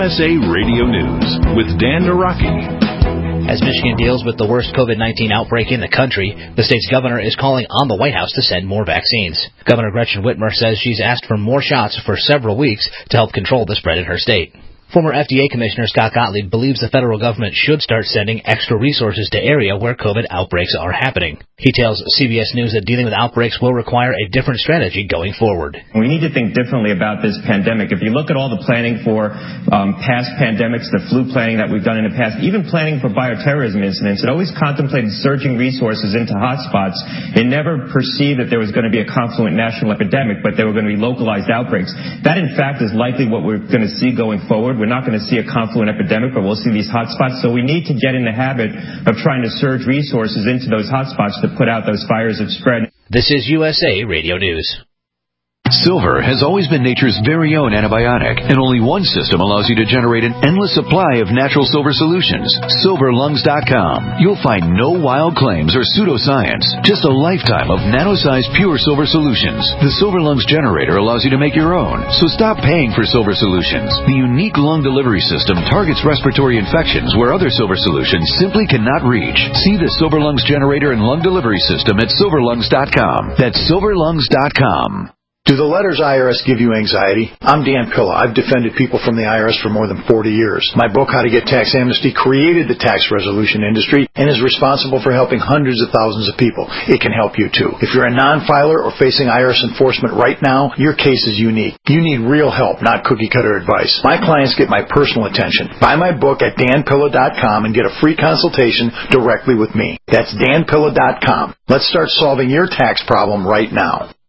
USA Radio News with Dan Naraki. As Michigan deals with the worst COVID-19 outbreak in the country, the state's governor is calling on the White House to send more vaccines. Governor Gretchen Whitmer says she's asked for more shots for several weeks to help control the spread in her state. Former FDA Commissioner Scott Gottlieb believes the federal government should start sending extra resources to area where COVID outbreaks are happening. He tells CBS News that dealing with outbreaks will require a different strategy going forward. We need to think differently about this pandemic. If you look at all the planning for past pandemics, the flu planning that we've done in the past, even planning for bioterrorism incidents, it always contemplated surging resources into hotspots. It never perceived that there was going to be a confluent national epidemic, but there were going to be localized outbreaks. That, in fact, is likely what we're going to see going forward. We're not going to see a confluent epidemic, but we'll see these hotspots. So we need to get in the habit of trying to surge resources into those hotspots to put out those fires of spread. This is USA Radio News. Silver has always been nature's very own antibiotic, and only one system allows you to generate an endless supply of natural silver solutions. SilverLungs.com. You'll find no wild claims or pseudoscience, just a lifetime of nano-sized pure silver solutions. The Silver Lungs generator allows you to make your own, so stop paying for silver solutions. The unique lung delivery system targets respiratory infections where other silver solutions simply cannot reach. See the Silver Lungs generator and lung delivery system at SilverLungs.com. That's SilverLungs.com. Do the letters IRS give you anxiety? I'm Dan Pilla. I've defended people from the IRS for more than 40 years. My book, How to Get Tax Amnesty, created the tax resolution industry and is responsible for helping hundreds of thousands of people. It can help you, too. If you're a non-filer or facing IRS enforcement right now, your case is unique. You need real help, not cookie-cutter advice. My clients get my personal attention. Buy my book at danpilla.com and get a free consultation directly with me. That's danpilla.com. Let's start solving your tax problem right now.